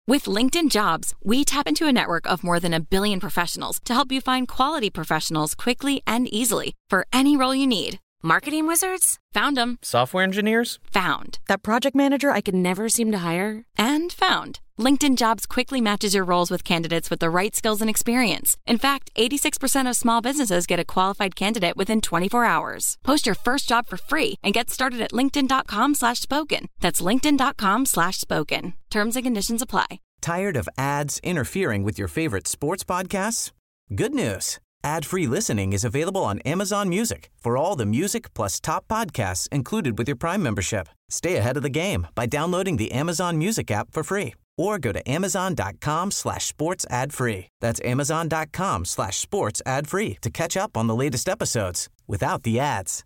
With LinkedIn Jobs, we tap into a network of more than 1 billion professionals to help you find quality professionals quickly and easily for any role you need. Marketing wizards? Found them. Software engineers? Found. That project manager I could never seem to hire? And found. LinkedIn Jobs quickly matches your roles with candidates with the right skills and experience. In fact, 86% of small businesses get a qualified candidate within 24 hours. Post your first job for free and get started at linkedin.com/spoken. That's linkedin.com/spoken. Terms and conditions apply. Tired of ads interfering with your favorite sports podcasts? Good news. Ad-free listening is available on Amazon Music for all the music plus top podcasts included with your Prime membership. Stay ahead of the game by downloading the Amazon Music app for free or go to amazon.com/sports ad free. That's amazon.com/sports ad free to catch up on the latest episodes without the ads.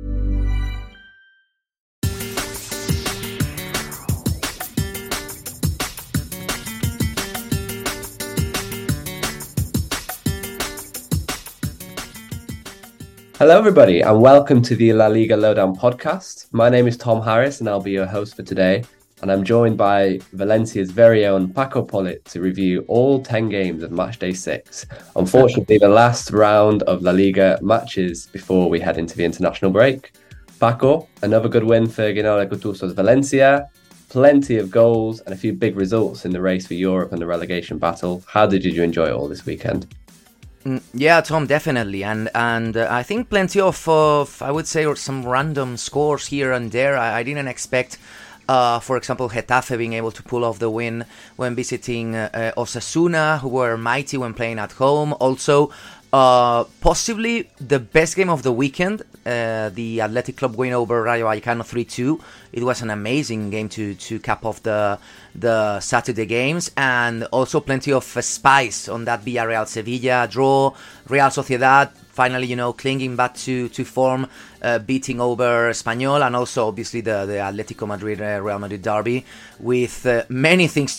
Hello, everybody, and welcome to the La Liga Lowdown podcast. My name is Tom Harris, and I'll be your host for today. And I'm joined by Valencia's very own Paco Polit to review all 10 games of match day 6. Unfortunately, the last round of La Liga matches before we head into the international break. Paco, another good win for Guinara Gattuso's Valencia. Plenty of goals and a few big results in the race for Europe and the relegation battle. How did you enjoy it all this weekend? Yeah, Tom, definitely, and I think plenty of I would say, or some random scores here and there. I didn't expect, for example, Getafe being able to pull off the win when visiting Osasuna, who were mighty when playing at home. Also, possibly the best game of the weekend, the Athletic Club win over Rayo Vallecano 3-2. It was an amazing game to cap off the Saturday games, and also plenty of spice on that Villarreal Sevilla draw. Real Sociedad finally, clinging back to form, beating over Espanyol, and also obviously the Atletico Madrid Real Madrid derby, with many things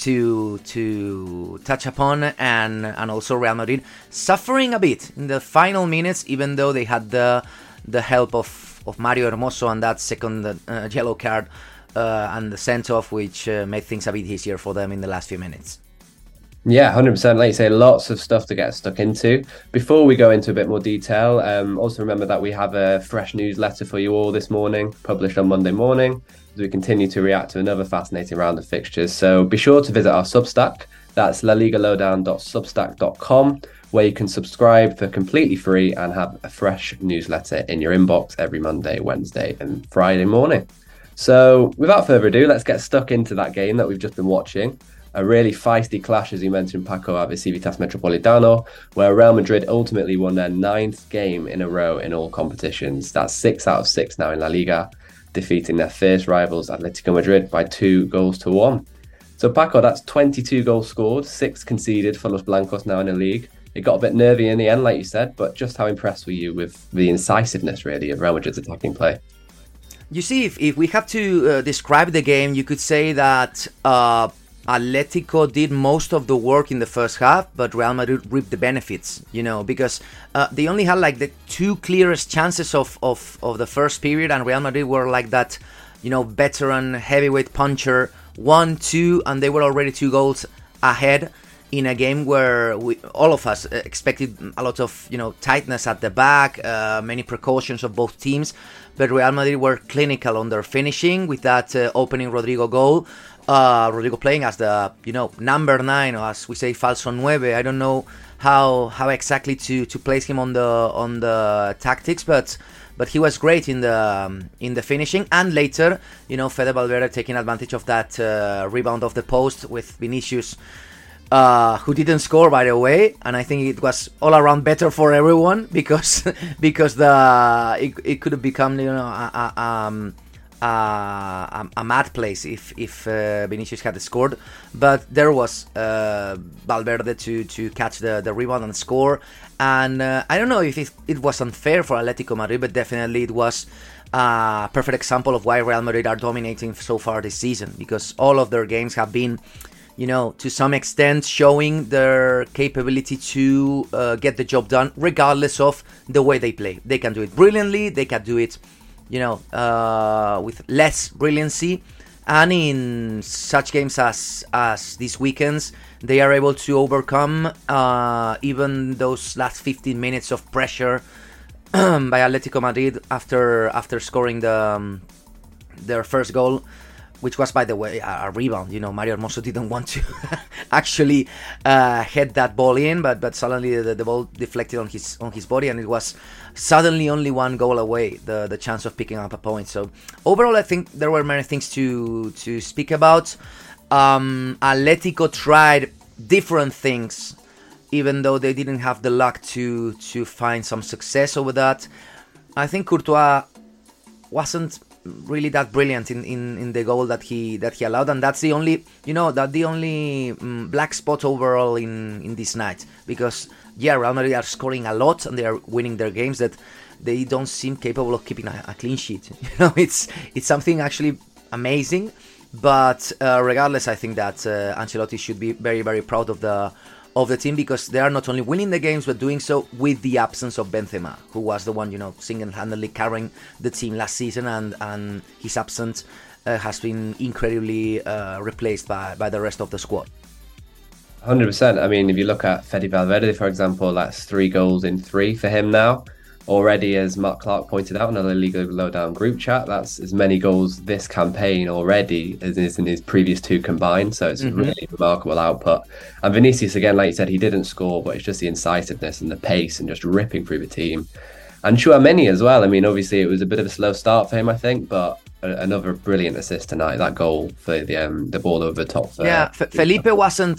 to touch upon, and also Real Madrid suffering a bit in the final minutes, even though they had the help of Mario Hermoso and that second yellow card and the send-off, which made things a bit easier for them in the last few minutes. Yeah, 100%. Like you say, lots of stuff to get stuck into. Before we go into a bit more detail, also remember that we have a fresh newsletter for you all this morning, published on Monday morning, as we continue to react to another fascinating round of fixtures. So be sure to visit our Substack. That's laligalowdown.substack.com, where you can subscribe for completely free and have a fresh newsletter in your inbox every Monday, Wednesday, and Friday morning. So without further ado, let's get stuck into that game that we've just been watching. A really feisty clash, as you mentioned, Paco, at the Civitas Metropolitano, where Real Madrid ultimately won their 9th game in a row in all competitions. That's 6 out of 6 now in La Liga, defeating their fierce rivals Atletico Madrid by 2-1. So Paco, that's 22 goals scored, 6 conceded for Los Blancos now in the league. It got a bit nervy in the end, like you said, but just how impressed were you with the incisiveness, really, of Real Madrid's attacking play? You see, if we have to describe the game, you could say that Atletico did most of the work in the first half, but Real Madrid reaped the benefits, because they only had like the 2 clearest chances of the first period, and Real Madrid were like that, veteran heavyweight puncher, 1-2, and they were already 2 goals ahead in a game where all of us expected a lot of, tightness at the back, many precautions of both teams, but Real Madrid were clinical on their finishing with that opening Rodrigo goal. Rodrigo playing as the, number 9, or as we say, falso 9. I don't know how exactly to place him on the tactics, but he was great in the finishing. And later, Fede Valverde taking advantage of that rebound off the post with Vinicius, who didn't score, by the way, and I think it was all around better for everyone because it could have become a mad place if Vinicius had scored, but there was Valverde to catch the rebound and score. And I don't know if it was unfair for Atletico Madrid, but definitely it was a perfect example of why Real Madrid are dominating so far this season, because all of their games have been, to some extent showing their capability to get the job done regardless of the way they play. They can do it brilliantly, they can do it with less brilliancy, And in such games as these weekends, they are able to overcome even those last 15 minutes of pressure by Atletico Madrid after scoring their first goal, which was, by the way, a rebound. Mario Hermoso didn't want to actually head that ball in, but suddenly the ball deflected on his body, and it was suddenly only one goal away, the chance of picking up a point. So overall, I think there were many things to speak about. Atletico tried different things, even though they didn't have the luck to find some success over that. I think Courtois wasn't really that brilliant in the goal that he allowed, and that's the only black spot overall in this night, because Real Madrid are scoring a lot and they are winning their games, that they don't seem capable of keeping a clean sheet. It's something actually amazing. But regardless, I think that Ancelotti should be very, very proud of the team, because they are not only winning the games but doing so with the absence of Benzema, who was the one single-handedly carrying the team last season, and his absence has been incredibly replaced by the rest of the squad. 100%. I mean, if you look at Fede Valverde, for example, that's 3 goals in 3 for him now. Already, as Mark Clark pointed out in another Liga Lowdown group chat, that's as many goals this campaign already as is in his previous 2 combined. So it's really remarkable output. And Vinicius, again, like you said, he didn't score, but it's just the incisiveness and the pace and just ripping through the team. And Tchouaméni as well. I mean, obviously it was a bit of a slow start for him, I think, but another brilliant assist tonight. That goal for the ball over the top. Felipe wasn't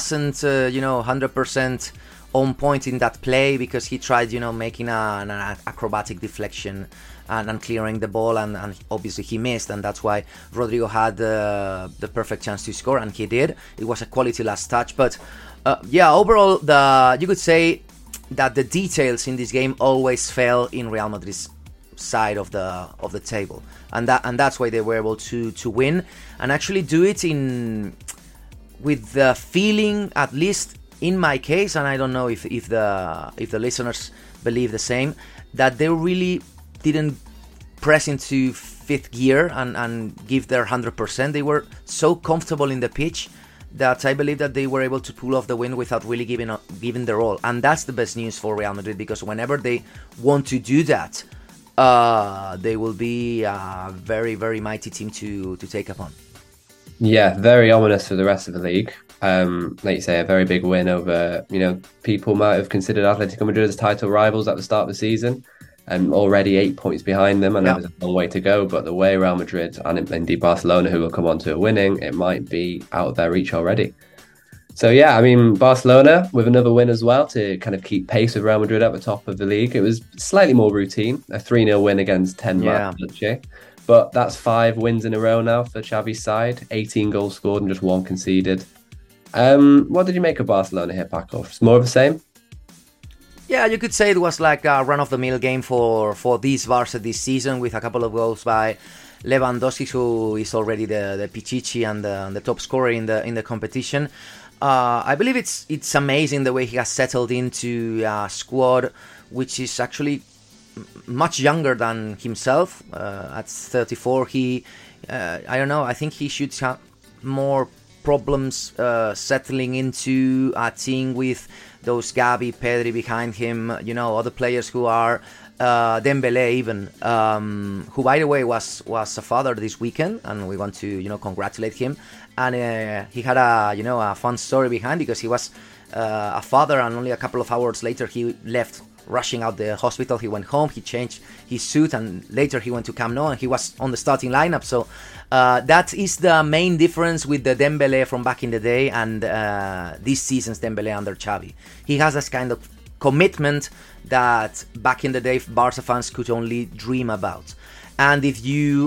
100% on point in that play, because he tried making an acrobatic deflection and clearing the ball, and obviously he missed, and that's why Rodrigo had the perfect chance to score, and he did. It was a quality last touch, but overall you could say that the details in this game always fell in Real Madrid's side of the table, and that's why they were able to win and actually do it with the feeling, at least in my case, and I don't know if the listeners believe the same, that they really didn't press into 5th gear and give their 100%. They were so comfortable in the pitch that I believe that they were able to pull off the win without really giving their all. And that's the best news for Real Madrid, because whenever they want to do that, they will be a very, very mighty team to take upon. Yeah, very ominous for the rest of the league. Like you say, a very big win over, people might have considered Atletico Madrid as title rivals at the start of the season, and already 8 points behind them, and there's a long way to go. But the way Real Madrid and indeed Barcelona, who will come on to winning, it might be out of their reach already. So yeah, I mean, Barcelona with another win as well to kind of keep pace with Real Madrid at the top of the league. It was slightly more routine, a 3-0 win against 10-man Elche. But that's 5 wins in a row now for Xavi's side, 18 goals scored and just 1 conceded. What did you make of Barcelona here, Paco? It's more of the same? Yeah, you could say it was like a run-of-the-mill game for this Barca this season, with a couple of goals by Lewandowski, who is already the Pichichi and the top scorer in the competition. I believe it's amazing the way he has settled into a squad which is actually much younger than himself. At 34, I don't know, I think he should have more problems settling into a team with those Gavi, Pedri behind him, other players who are Dembele even, who by the way was a father this weekend, and we want to congratulate him. And he had a fun story behind, because he was a father, and only a couple of hours later he left, rushing out the hospital. He went home, he changed his suit, and later he went to Camp Nou and he was on the starting lineup. So that is the main difference with the Dembele from back in the day and this season's Dembele under Xavi. He has this kind of commitment that back in the day Barca fans could only dream about. And if you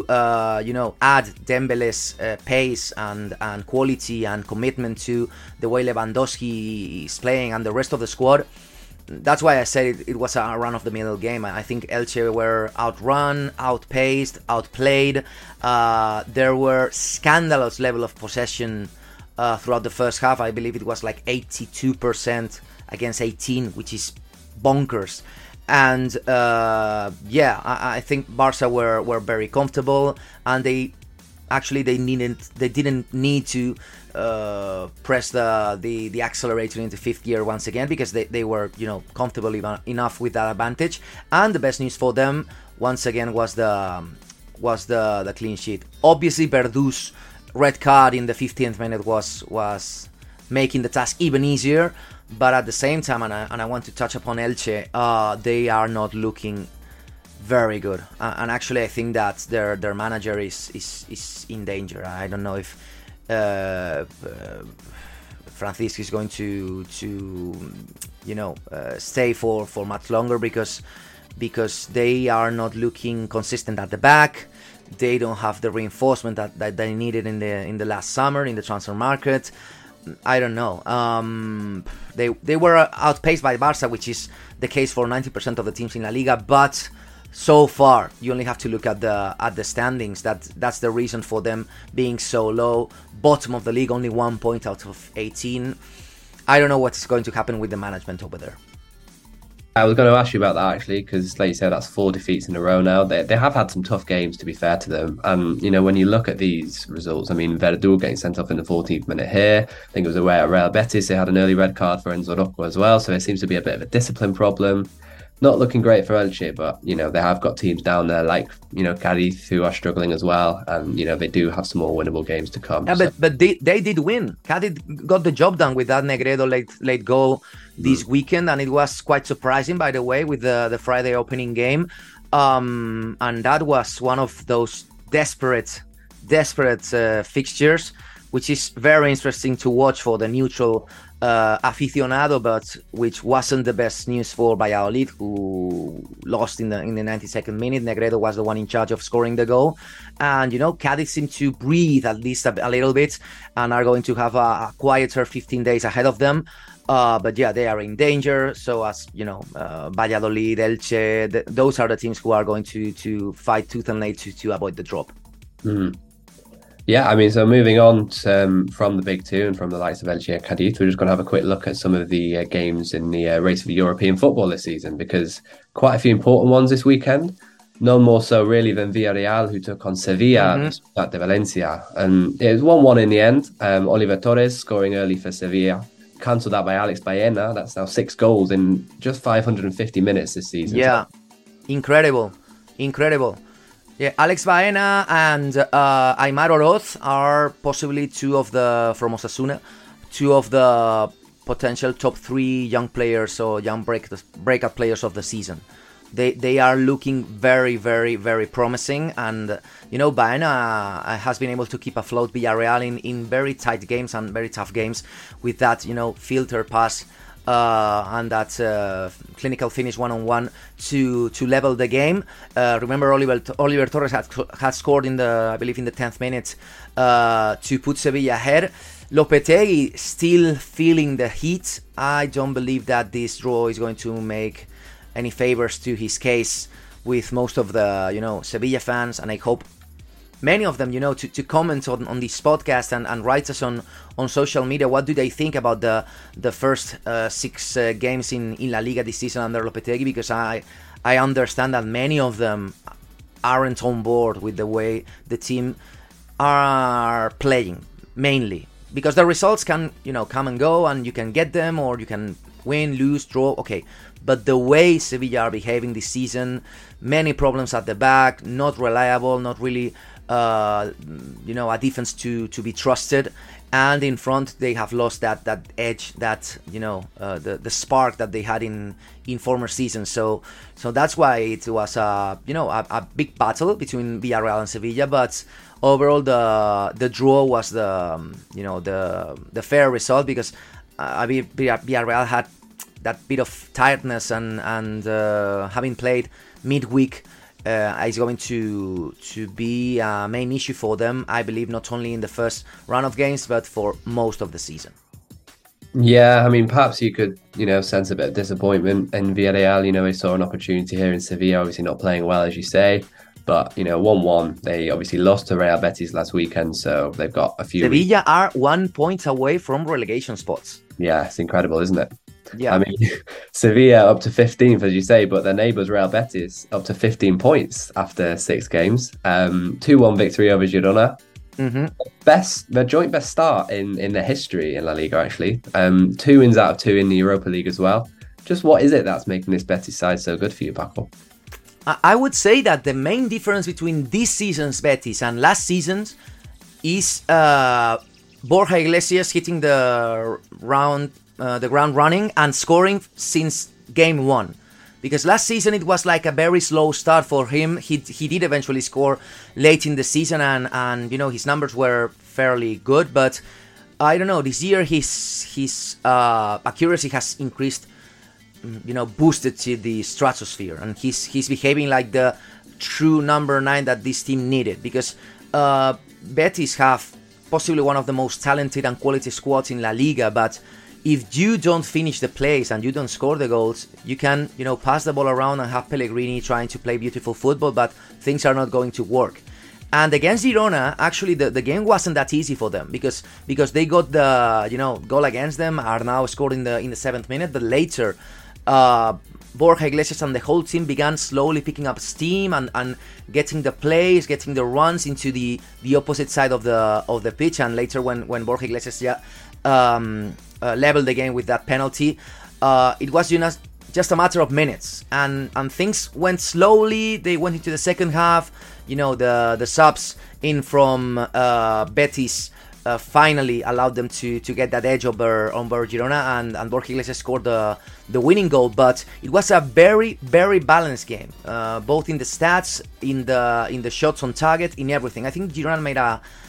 add Dembele's pace and quality and commitment to the way Lewandowski is playing and the rest of the squad, that's why I said it was a run-of-the-mill game. I think Elche were outrun, outpaced, outplayed. There were scandalous level of possession throughout the first half. I believe it was like 82% against 18, which is bonkers. And I think Barca were very comfortable, and they Actually, they didn't need to press the accelerator into fifth gear once again, because they were, comfortable enough with that advantage. And the best news for them once again was the clean sheet. Obviously, Verdú's red card in the 15th minute was making the task even easier. But at the same time, and I want to touch upon Elche, they are not looking very good, and actually I think that their manager is in danger. I don't know if Francisco is going to stay for much longer, because they are not looking consistent at the back. They don't have the reinforcement that they needed in the last summer in the transfer market. I don't know. They were outpaced by Barca, which is the case for 90% of the teams in La Liga, but so far you only have to look at the standings. That's the reason for them being so low. Bottom of the league, only 1 point out of 18. I don't know what's going to happen with the management over there. I was going to ask you about that, actually, because like you said, that's 4 defeats in a row now. They have had some tough games, to be fair to them. And, when you look at these results, I mean, Verdú getting sent off in the 14th minute here. I think it was away at Real Betis. They had an early red card for Enzo Rocco as well. So it seems to be a bit of a discipline problem. Not looking great for Elche, but, they have got teams down there like, Cadiz, who are struggling as well. And, they do have some more winnable games to come. Yeah, so. But they did win. Cadiz got the job done with that Negredo late goal this weekend. And it was quite surprising, by the way, with the Friday opening game. And that was one of those desperate fixtures, which is very interesting to watch for the neutral aficionado, but which wasn't the best news for Valladolid, who lost in the 92nd minute. Negredo was the one in charge of scoring the goal, and Cadiz seem to breathe at least a little bit, and are going to have a quieter 15 days ahead of them. But yeah, they are in danger. So as Valladolid, Elche, those are the teams who are going to fight tooth and nail to avoid the drop. Mm. Yeah, I mean, so moving on from the big two and from the likes of Elche and Cadiz, we're just going to have a quick look at some of the games in the race for European football this season, because quite a few important ones this weekend. None more so really than Villarreal, who took on Sevilla at de Valencia. And it was 1-1 in the end. Oliver Torres scoring early for Sevilla, cancelled out by Alex Baena. That's now 6 goals in just 550 minutes this season. Yeah, incredible. Yeah, Alex Baena and Aimar Oroz are possibly from Osasuna, 2 of the potential top 3 young players or young breakout players of the season. They are looking very, very, very promising, and Baena has been able to keep afloat Villarreal in very tight games and very tough games with that filter pass and that clinical finish 1-on-1 to level the game. Remember, Oliver Torres had scored I believe in the 10th minute to put Sevilla ahead. Lopetegui still feeling the heat. I don't believe that this draw is going to make any favors to his case with most of the Sevilla fans, and I hope many of them to comment on this podcast and write us on social media. What do they think about the first 6 games in La Liga this season under Lopetegui? Because I understand that many of them aren't on board with the way the team are playing, mainly because the results can come and go, and you can get them or you can win, lose, draw, okay. But the way Sevilla are behaving this season, many problems at the back, not reliable, not really a defense to be trusted, and in front they have lost that edge, that the spark that they had in former seasons. So that's why it was a big battle between Villarreal and Sevilla. But overall, the draw was the fair result, because Villarreal had that bit of tiredness, and having played midweek is going to be a main issue for them, I believe, not only in the first round of games, but for most of the season. Yeah, I mean, perhaps you could, sense a bit of disappointment in Villarreal. They saw an opportunity here in Sevilla, obviously not playing well, as you say. But, 1-1, they obviously lost to Real Betis last weekend, so they've got a few... Sevilla are 1 point away from relegation spots. Yeah, it's incredible, isn't it? Yeah. I mean, Sevilla up to 15th, as you say, but their neighbours Real Betis up to 15 points after 6 games. 2-1 victory over Girona. Their joint best start in their history in La Liga, actually. 2 wins out of 2 in the Europa League as well. Just what is it that's making this Betis side so good for you, Paco? I would say that the main difference between this season's Betis and last season's is Borja Iglesias hitting the ground running and scoring since game 1. Because last season it was like a very slow start for him. He did eventually score late in the season, and his numbers were fairly good. But I don't know, this year his accuracy has increased, boosted to the stratosphere, and he's behaving like the true number 9 that this team needed. Because Betis have possibly one of the most talented and quality squads in La Liga, but if you don't finish the plays and you don't score the goals, you can, pass the ball around and have Pellegrini trying to play beautiful football, but things are not going to work. And against Girona, actually, the game wasn't that easy for them because they got the goal against them, are now scored in the 7th minute, but later Borja Iglesias and the whole team began slowly picking up steam and getting the plays, getting the runs into the opposite side of the pitch. And later, when Borja Iglesias leveled the game with that penalty, it was just a matter of minutes, and things went slowly. They went into the second half. The subs in from Betis finally allowed them to get that edge over Girona, and Borja Iglesias scored the winning goal. But it was a very, very balanced game, both in the stats, in the shots on target, in everything. I think Girona made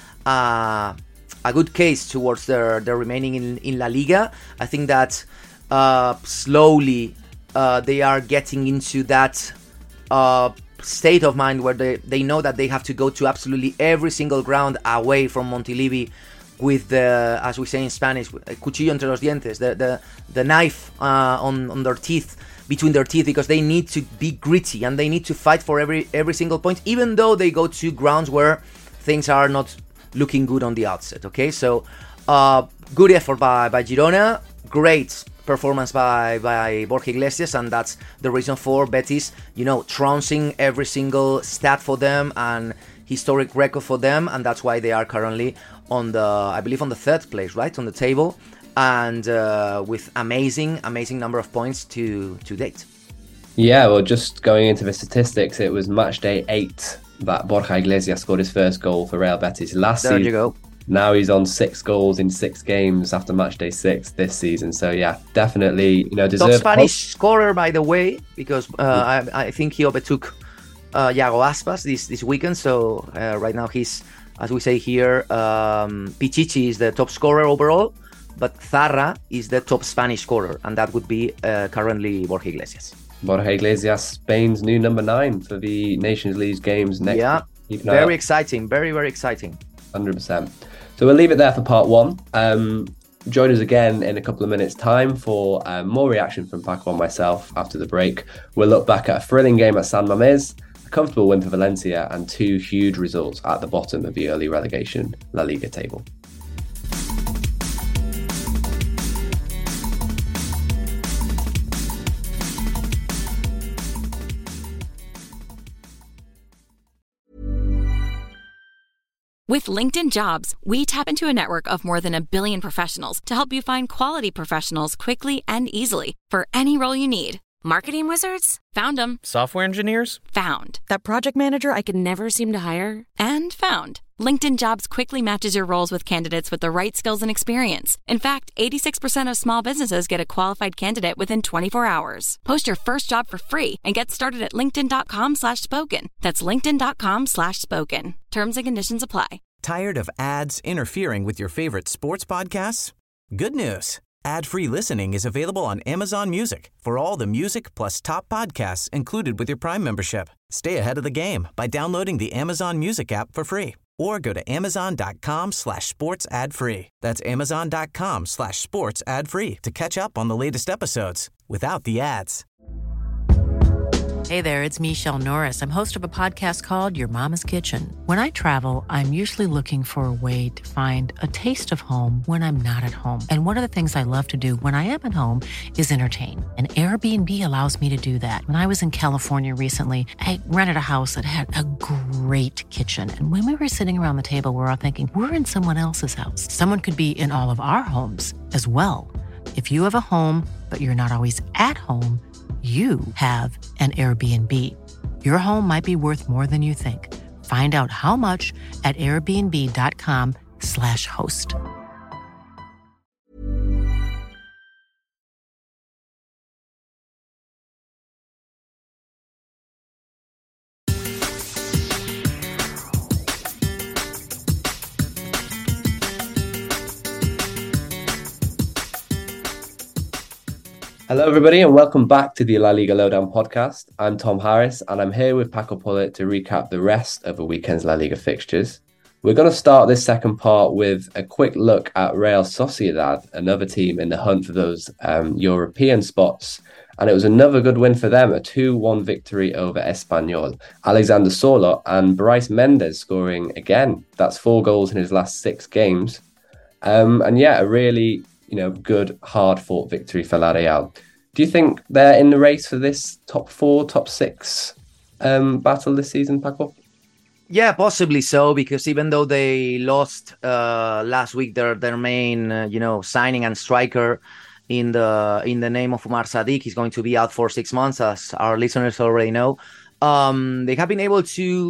a good case towards their remaining in La Liga. I think that slowly they are getting into that state of mind where they know that they have to go to absolutely every single ground away from Montilivi with the, as we say in Spanish, cuchillo entre los dientes, the knife on their teeth, between their teeth, because they need to be gritty and they need to fight for every single point, even though they go to grounds where things are not looking good on the outset. Okay, so good effort by Girona, great performance by Borja Iglesias, and that's the reason for Betis, trouncing every single stat for them and historic record for them, and that's why they are currently on the 3rd place, right, on the table, and with amazing number of points to date. Yeah, well, just going into the statistics, it was match day 8 that Borja Iglesias scored his first goal for Real Betis last season. There you go. Now he's on 6 goals in 6 games after match day 6 this season. So yeah, definitely, deserved. Top Spanish scorer, by the way, because I think he overtook Yago Aspas this weekend. So right now he's, as we say here, Pichichi is the top scorer overall, but Zarra is the top Spanish scorer, and that would be currently Borja Iglesias. Borja Iglesias, Spain's new number 9 for the Nations League games next week. Very exciting. Very, very exciting. 100%. So we'll leave it there for part 1. Join us again in a couple of minutes' time for more reaction from Paco and myself after the break. We'll look back at a thrilling game at San Mamés, a comfortable win for Valencia, and 2 huge results at the bottom of the early relegation La Liga table. With LinkedIn Jobs, we tap into a network of more than 1 billion professionals to help you find quality professionals quickly and easily for any role you need. Marketing wizards? Found them. Software engineers? Found. That project manager I could never seem to hire? And found. LinkedIn Jobs quickly matches your roles with candidates with the right skills and experience. In fact, 86% of small businesses get a qualified candidate within 24 hours. Post your first job for free and get started at linkedin.com/spoken. That's linkedin.com/spoken. Terms and conditions apply. Tired of ads interfering with your favorite sports podcasts? Good news. Ad-free listening is available on Amazon Music for all the music plus top podcasts included with your Prime membership. Stay ahead of the game by downloading the Amazon Music app for free or go to amazon.com/sports ad free. That's amazon.com/sports ad free to catch up on the latest episodes without the ads. Hey there, it's Michelle Norris. I'm host of a podcast called Your Mama's Kitchen. When I travel, I'm usually looking for a way to find a taste of home when I'm not at home. And one of the things I love to do when I am at home is entertain. And Airbnb allows me to do that. When I was in California recently, I rented a house that had a great kitchen. And when we were sitting around the table, we were all thinking, we're in someone else's house. Someone could be in all of our homes as well. If you have a home, but you're not always at home, you have an Airbnb. Your home might be worth more than you think. Find out how much at airbnb.com/host. Hello, everybody, and welcome back to the La Liga Lowdown podcast. I'm Tom Harris, and I'm here with Paco Pullet to recap the rest of the weekend's La Liga fixtures. We're going to start this second part with a quick look at Real Sociedad, another team in the hunt for those European spots. And it was another good win for them, a 2-1 victory over Espanyol. Alexander Sørloth and Brais Méndez scoring again. That's 4 goals in his last 6 games. A really good, hard-fought victory for La Real. Do you think they're in the race for this top 4, top 6 battle this season, Paco? Yeah, possibly so, because even though they lost last week their main signing and striker in the name of Umar Sadiq, he's going to be out for 6 months, as our listeners already know. They have been able to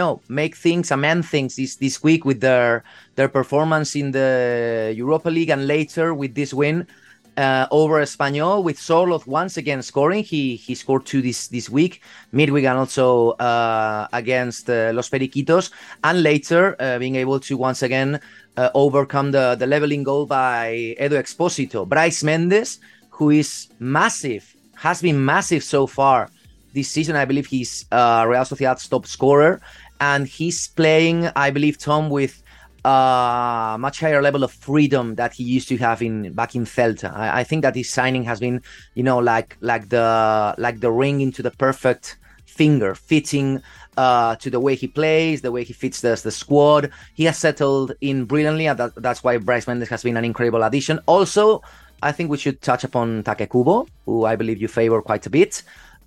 amend things this week with their performance in the Europa League, and later with this win over Espanyol, with Sørloth once again scoring. He scored 2 this week, midweek, and also against Los Periquitos, and later being able to once again overcome the leveling goal by Edu Exposito. Brais Méndez, who is massive, has been massive so far this season. I believe he's Real Sociedad's top scorer, and he's playing, I believe, Tom, with a much higher level of freedom that he used to have back in Celta. I think that his signing has been, like the ring into the perfect finger, fitting to the way he plays, the way he fits the squad. He has settled in brilliantly, and that's why Brais Méndez has been an incredible addition. Also, I think we should touch upon Take Kubo, who I believe you favor quite a bit.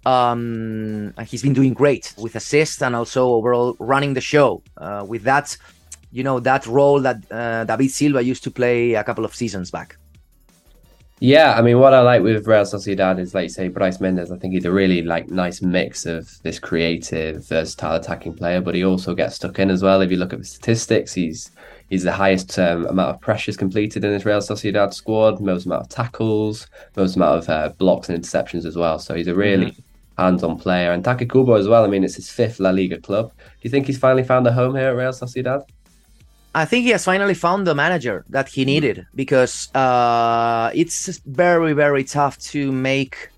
He's been doing great with assists and also overall running the show with that role that David Silva used to play a couple of seasons back. Yeah, I mean, what I like with Real Sociedad is, like you say, Brais Méndez. I think he's a really nice mix of this creative, versatile attacking player, but he also gets stuck in as well. If you look at the statistics, he's the highest amount of pressures completed in this Real Sociedad squad, most amount of tackles, most amount of blocks and interceptions as well. So he's a really hands-on player. And Take Kubo as well. I mean, it's his 5th La Liga club. Do you think he's finally found a home here at Real Sociedad? I think he has finally found the manager that he needed, because it's very, very tough to make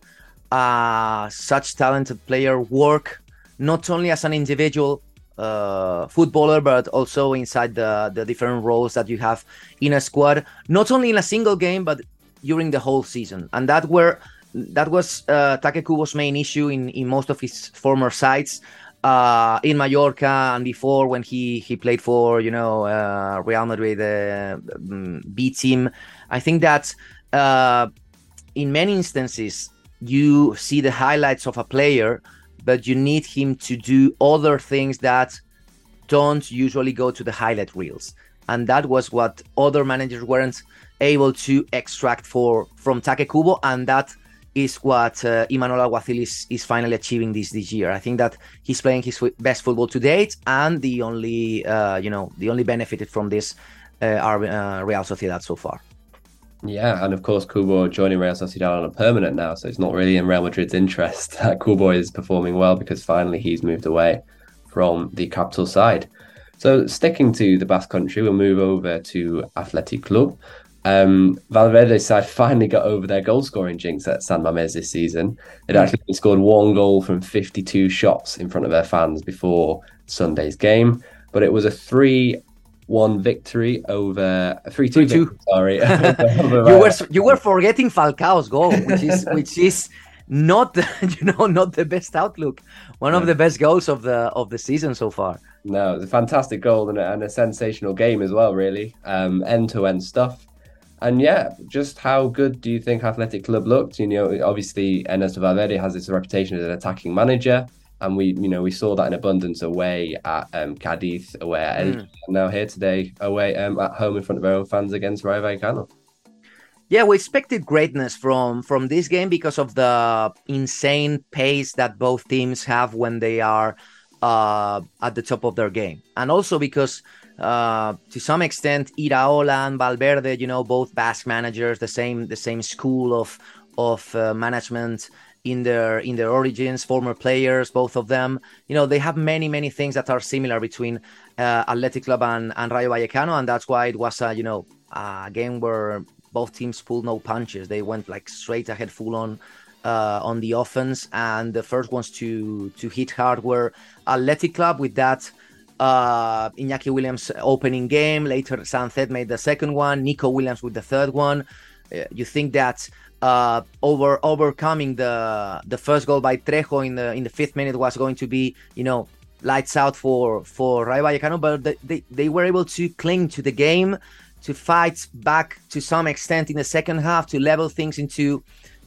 such talented player work, not only as an individual footballer, but also inside the different roles that you have in a squad, not only in a single game, but during the whole season. And that was Take Kubo's main issue in most of his former sides. In Mallorca and before, when he played for Real Madrid B team. I think that in many instances you see the highlights of a player, but you need him to do other things that don't usually go to the highlight reels, and that was what other managers weren't able to extract from Take Kubo, and that is what Imanol Alguacil is finally achieving this year. I think that he's playing his best football to date, and the only benefited from this are Real Sociedad so far. Yeah, and of course Kubo joining Real Sociedad on a permanent now, so it's not really in Real Madrid's interest that Kubo is performing well, because finally he's moved away from the capital side. So sticking to the Basque Country, we'll move over to Athletic Club. Valverde's side finally got over their goal-scoring jinx at San Mamés this season. They'd actually scored 1 goal from 52 shots in front of their fans before Sunday's game, but it was a 3-1 victory over a 3-2 victory, sorry. You were forgetting Falcao's goal, which is not not the best outlook. One of the best goals of the season so far. No, it's a fantastic goal and a sensational game as well, really. End-to-end stuff. And yeah, just how good do you think Athletic Club looked? Obviously Ernesto Valverde has this reputation as an attacking manager, and we saw that in abundance away at Cadiz, away at Elche, and now here today away at home in front of our own fans against Rayo Vallecano. Yeah, we expected greatness from this game because of the insane pace that both teams have when they are at the top of their game, and also because to some extent Iraola and Valverde, both Basque managers, the same school of management in their origins, former players, both of them. They have many things that are similar between Athletic Club and Rayo Vallecano, and that's why it was a game where both teams pulled no punches. They went like straight ahead, full on the offense, and the first ones to hit hard were Athletic Club with that Iñaki Williams opening game. Later, Sancet made the second one, Nico Williams with the third one. You think that overcoming the first goal by Trejo in the 5th minute was going to be lights out for Rayo Vallecano, but they were able to cling to the game, to fight back to some extent in the second half, to level things into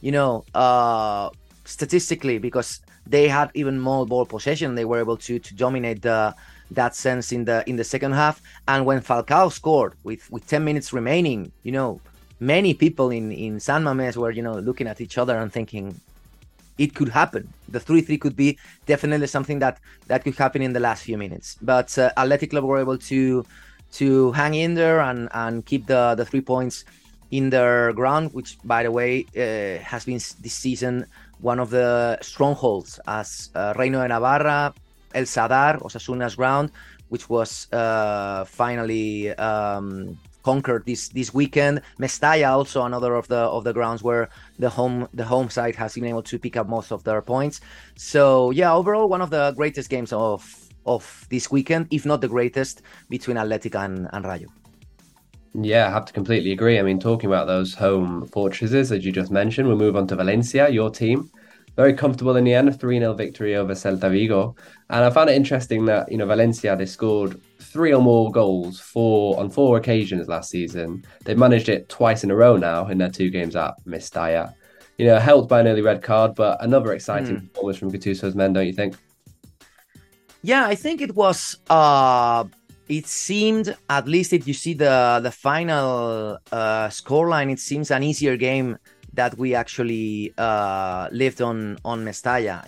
statistically, because they had even more ball possession. They were able to dominate that sense in the second half. And when Falcao scored with 10 minutes remaining, many people in San Mamés were looking at each other and thinking it could happen. The 3-3 could be definitely something that could happen in the last few minutes. But Athletic Club were able to hang in there and keep the 3 points in their ground, which, by the way, has been this season one of the strongholds, as Reino de Navarra, El Sadar, Osasuna's ground, which was finally conquered this weekend. Mestalla, also another of the grounds where the home side has been able to pick up most of their points. So yeah, overall one of the greatest games of this weekend, if not the greatest, between Athletic and Rayo. Yeah, I have to completely agree. I mean, talking about those home fortresses, as you just mentioned, we'll move on to Valencia, your team. Very comfortable in the end, a 3-0 victory over Celta Vigo. And I found it interesting that, Valencia, they scored 3 or more goals on 4 occasions last season. They've managed it twice in a row now in their 2 games at Mestalla. Helped by an early red card, but another exciting performance from Gattuso's men, don't you think? Yeah, I think it was... It seemed, at least if you see the final scoreline, it seems an easier game that we actually lived on Mestalla,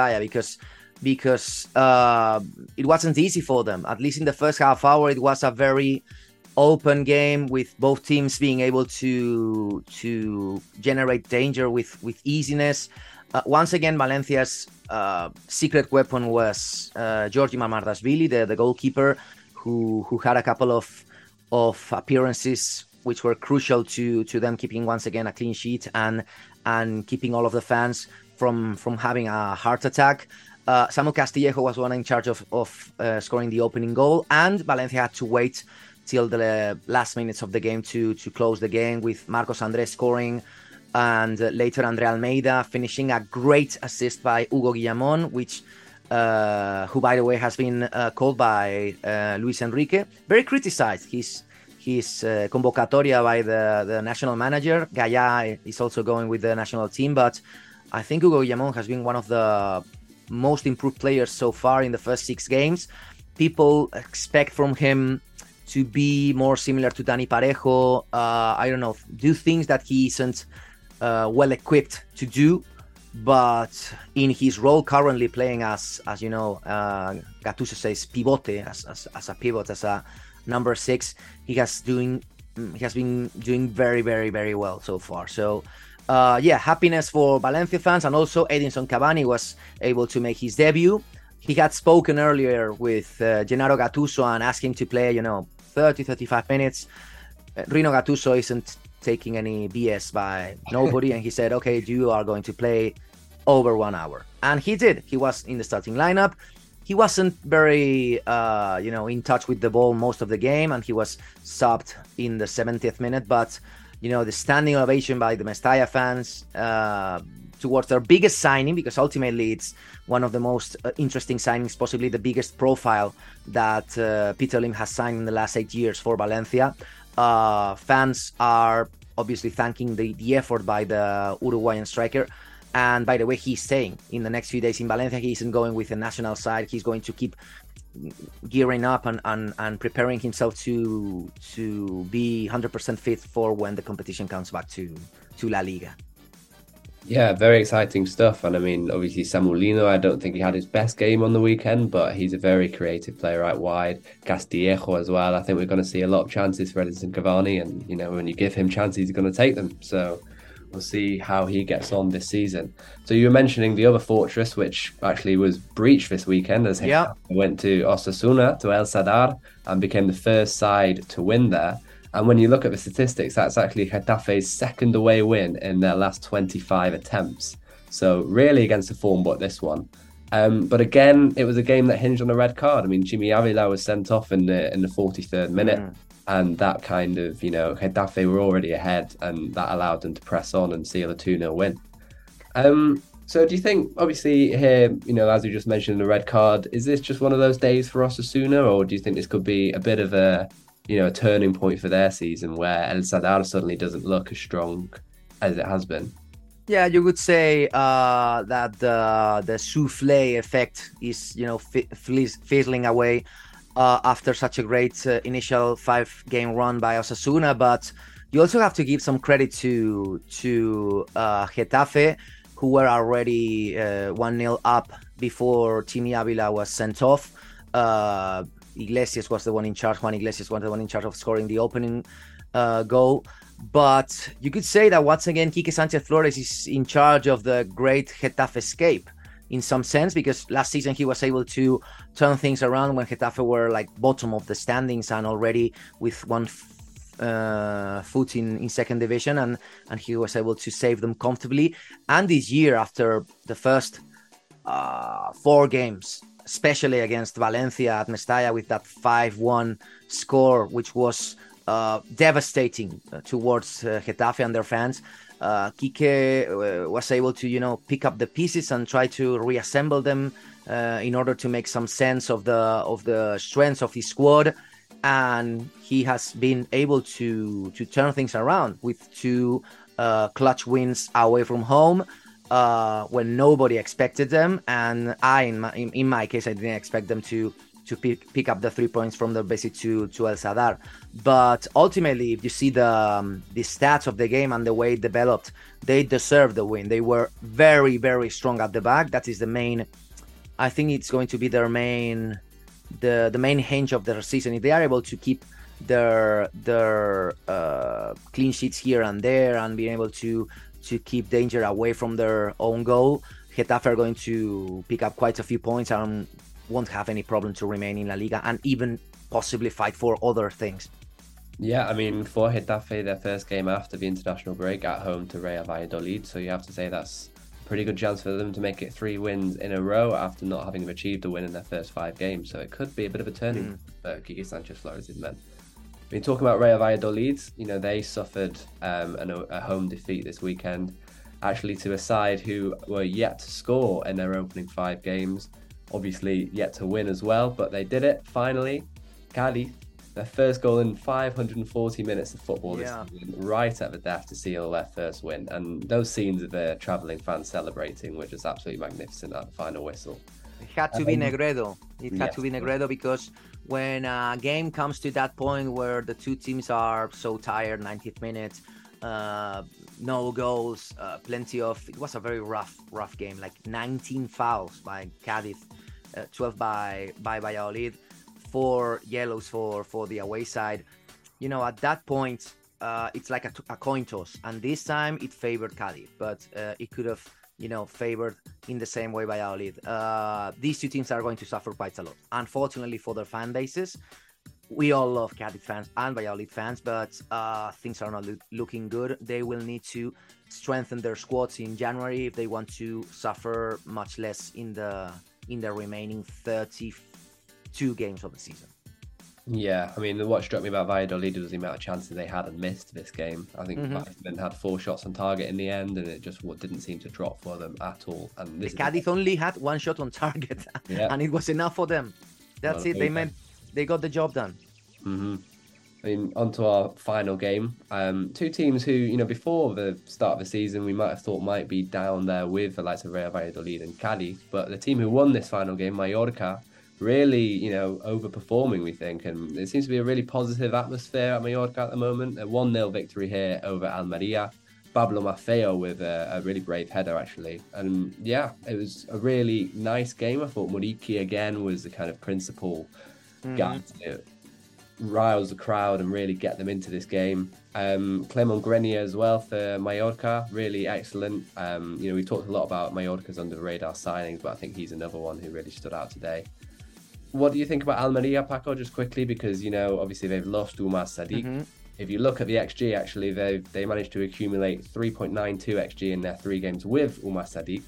because it wasn't easy for them. At least in the first half hour, it was a very open game with both teams being able to generate danger with easiness. Once again, Valencia's secret weapon was Georgi Mamardashvili, the goalkeeper, who had a couple of appearances which were crucial to them keeping once again a clean sheet and keeping all of the fans from having a heart attack. Samu Castillejo was one in charge of scoring the opening goal, and Valencia had to wait till the last minutes of the game to close the game, with Marcos Andrés scoring, and later Andre Almeida finishing a great assist by Hugo Guillamón, who, by the way, has been called by Luis Enrique. Very criticized his convocatoria by the national manager. Gaya is also going with the national team, but I think Hugo Guillamón has been one of the most improved players so far in the first 6 games. People expect from him to be more similar to Dani Parejo. I don't know, do things that he isn't well equipped to do. But in his role currently playing as you know, Gattuso says pivote, as a pivot, as a number 6, he has been doing very, very, very well so far. So happiness for Valencia fans, and also Edinson Cavani was able to make his debut. He had spoken earlier with Gennaro Gattuso and asked him to play 30-35 minutes. Rino Gattuso isn't taking any BS by nobody, and he said, okay, you are going to play over 1 hour, and he did. He was in the starting lineup. He wasn't very in touch with the ball most of the game, and he was subbed in the 70th minute, but the standing ovation by the Mestalla fans towards their biggest signing, because ultimately it's one of the most interesting signings, possibly the biggest profile that Peter Lim has signed in the last 8 years for Valencia. Fans are obviously thanking the effort by the Uruguayan striker. And by the way, he's staying in the next few days in Valencia. He isn't going with the national side. He's going to keep gearing up and preparing himself to be 100% fit for when the competition comes back to La Liga. Yeah, very exciting stuff. And I mean, obviously, Samuel Lino, I don't think he had his best game on the weekend, but he's a very creative player out wide. Castillejo as well. I think we're going to see a lot of chances for Edinson Cavani. And, you know, when you give him chances, he's going to take them. So we'll see how he gets on this season. So you were mentioning the other fortress, which actually was breached this weekend as he went to Osasuna, to El Sadar, and became the first side to win there. And when you look at the statistics, that's actually Getafe's second away win in their last 25 attempts. So really against the form, but this one. But again, it was a game that hinged on a red card. I mean, Jimmy Avila was sent off in the 43rd minute. And that kind of, you know, Getafe were already ahead, and that allowed them to press on and seal a 2-0 win. So do you think, obviously here, you know, as you just mentioned, the red card, is this just one of those days for Osasuna, or do you think this could be a bit of a, you know, a turning point for their season where El Sadar suddenly doesn't look as strong as it has been? Yeah, you would say that the souffle effect is, you know, fizzling away after such a great initial 5-game run by Osasuna. But you also have to give some credit to Getafe, who were already 1-0 up before Jimmy Avila was sent off. Iglesias was the one in charge. Juan Iglesias was the one in charge of scoring the opening goal. But you could say that once again, Quique Sanchez Flores is in charge of the great Getafe escape in some sense, because last season he was able to turn things around when Getafe were like bottom of the standings and already with one foot in second division, and he was able to save them comfortably. And this year, after the first 4 games, especially against Valencia at Mestalla with that 5-1 score, which was devastating towards Getafe and their fans, Quique was able to, you know, pick up the pieces and try to reassemble them in order to make some sense of the strengths of his squad. And he has been able to turn things around with 2 clutch wins away from home when nobody expected them. And in my case, I didn't expect them to pick up the 3 points from the visit to El Sadar. But ultimately, if you see the stats of the game and the way it developed, they deserved the win. They were very, very strong at the back. That is the main, I think it's going to be their main, the main hinge of their season. If they are able to keep their clean sheets here and there and being able to keep danger away from their own goal, Getafe are going to pick up quite a few points and won't have any problem to remain in La Liga and even possibly fight for other things. Yeah, I mean, for Getafe, their first game after the international break at home to Real Valladolid, so you have to say that's a pretty good chance for them to make it 3 wins in a row after not having achieved a win in their first 5 games. So it could be a bit of a turning for Quique Sanchez Flores' men. I mean, talking about Real Valladolid, you know, they suffered a home defeat this weekend, actually to a side who were yet to score in their opening 5 games. Obviously yet to win as well, but they did it finally. Cadiz, their first goal in 540 minutes of football this season, right at the death to seal their first win. And those scenes of the travelling fans celebrating were just absolutely magnificent at the final whistle. It had to be Negredo. It had to be Negredo, because when a game comes to that point where the two teams are so tired, 90th minute, no goals, plenty of, it was a very rough game, like 19 fouls by Cadiz, 12 by Valladolid, 4 yellows for the away side. You know, at that point, it's like a coin toss, and this time it favored Cadiz, but it could have, you know, favored in the same way Valladolid. These two teams are going to suffer quite a lot, unfortunately, for their fan bases. We all love Cadiz fans and Valladolid fans, but things are not looking good. They will need to strengthen their squads in January if they want to suffer much less in the remaining 32 games of the season. Yeah, I mean, what struck me about Valladolid was the amount of chances they had and missed this game. I think Weissman had 4 shots on target in the end, and it just didn't seem to drop for them at all. And this Cadiz only had 1 shot on target, and it was enough for them. That's it. They got the job done. I mean, onto our final game. 2 teams who, before the start of the season, we might have thought might be down there with the likes of Real Valladolid and Cadiz, but the team who won this final game, Mallorca, really, overperforming, we think, and it seems to be a really positive atmosphere at Mallorca at the moment. A 1-0 victory here over Almeria. Pablo Maffeo with a really brave header, actually. And yeah, it was a really nice game. I thought Muriqi again was the kind of principal guy to rouse the crowd and really get them into this game. Clement Grenier as well for Mallorca, really excellent. We talked a lot about Mallorca's under the radar signings, but I think he's another one who really stood out today. What do you think about Almeria, Paco, just quickly? Because, obviously they've lost Umar Sadiq. If you look at the XG, actually, they managed to accumulate 3.92 XG in their 3 games with Umar Sadiq,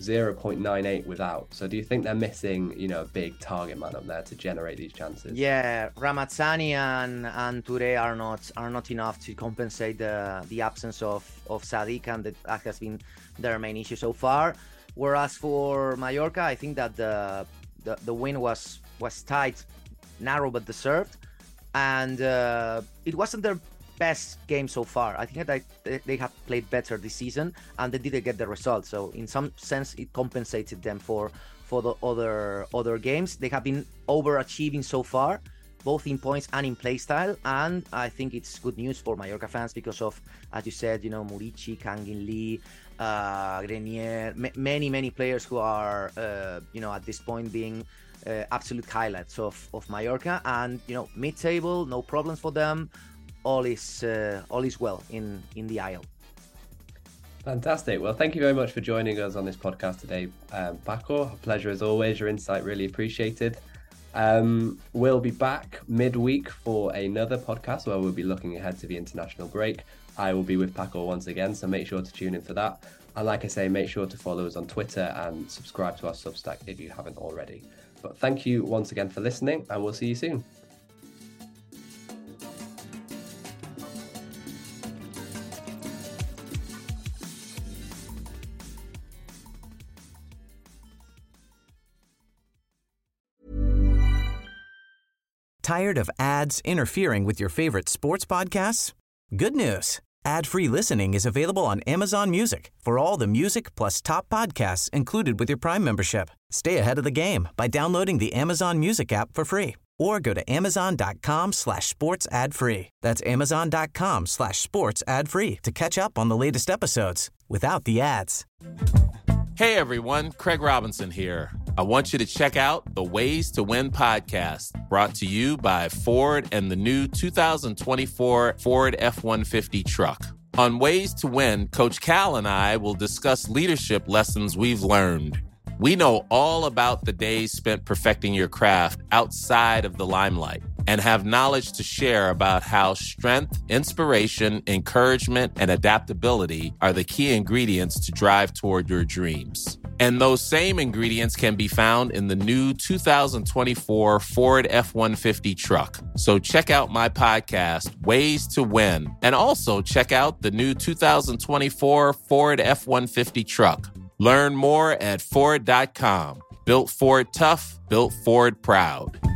0.98 without. So do you think they're missing, a big target man up there to generate these chances? Yeah, Ramazzani and Touré are not enough to compensate the absence of Sadiq, and that has been their main issue so far. Whereas for Mallorca, I think that the win was tight, narrow but deserved, and it wasn't their best game so far. I think that they have played better this season, and they didn't get the result. So in some sense, it compensated them for the other games. They have been overachieving so far, both in points and in play style, and I think it's good news for Mallorca fans because of, as you said, Muriqi, Kangin Lee, Grenier, many players who are at this point being absolute highlights of Mallorca, and mid-table, no problems for them. All is well in the Isle. Fantastic. Well, thank you very much for joining us on this podcast today, Paco. A pleasure as always. Your insight really appreciated. We'll be back midweek for another podcast where we'll be looking ahead to the international break. I will be with Paco once again, so make sure to tune in for that. And like I say, make sure to follow us on Twitter and subscribe to our Substack if you haven't already. But thank you once again for listening, and we'll see you soon. Tired of ads interfering with your favorite sports podcasts? Good news. Ad-free listening is available on Amazon Music for all the music plus top podcasts included with your Prime membership. Stay ahead of the game by downloading the Amazon Music app for free or go to amazon.com/sports ad free. That's amazon.com/sports ad free to catch up on the latest episodes without the ads. Hey everyone, Craig Robinson here. I want you to check out the Ways to Win podcast, brought to you by Ford and the new 2024 Ford F-150 truck. On Ways to Win, Coach Cal and I will discuss leadership lessons we've learned. We know all about the days spent perfecting your craft outside of the limelight and have knowledge to share about how strength, inspiration, encouragement, and adaptability are the key ingredients to drive toward your dreams. And those same ingredients can be found in the new 2024 Ford F-150 truck. So check out my podcast, Ways to Win, and also check out the new 2024 Ford F-150 truck. Learn more at Ford.com. Built Ford tough, built Ford proud.